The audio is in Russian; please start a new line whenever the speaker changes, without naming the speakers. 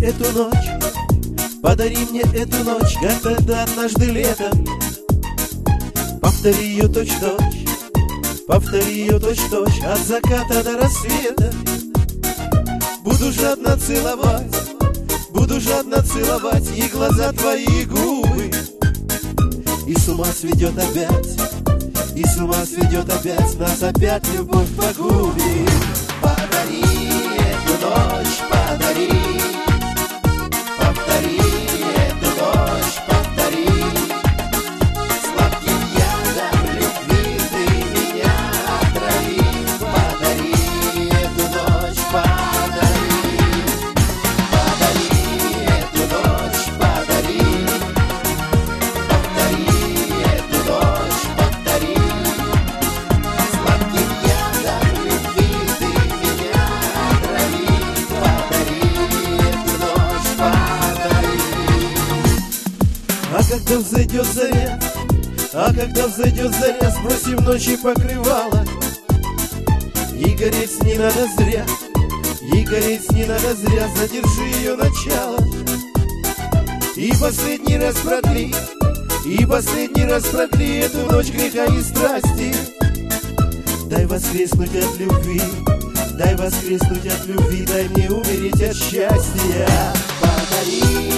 эту ночь, подари мне эту ночь, как тогда однажды летом. Повтори ее точь-в-точь, повтори ее точь-в-точь, от заката до рассвета. Буду жадно целовать, буду жадно целовать и глаза твои, и губы. И с ума сведет опять, и с ума сведет опять, нас опять любовь погубит. Подари эту ночь, подари, повтори эту ночь, повтори. Сладким ядом любви ты меня отрави. Подари эту ночь, подари, подари эту ночь, подари. Повтори эту ночь, повтори. Сладким ядом любви ты меня отрави. Подари эту ночь, подари. А когда взойдет заря, а когда взойдет заря, сбросив ночи покрывало. И гореть с ней надо зря, и гореть с ней надо зря, задержи ее начало. И последний раз продли, и последний раз продли эту ночь греха и страсти. Дай воскреснуть от любви, дай воскреснуть от любви, дай мне умереть от счастья. Подари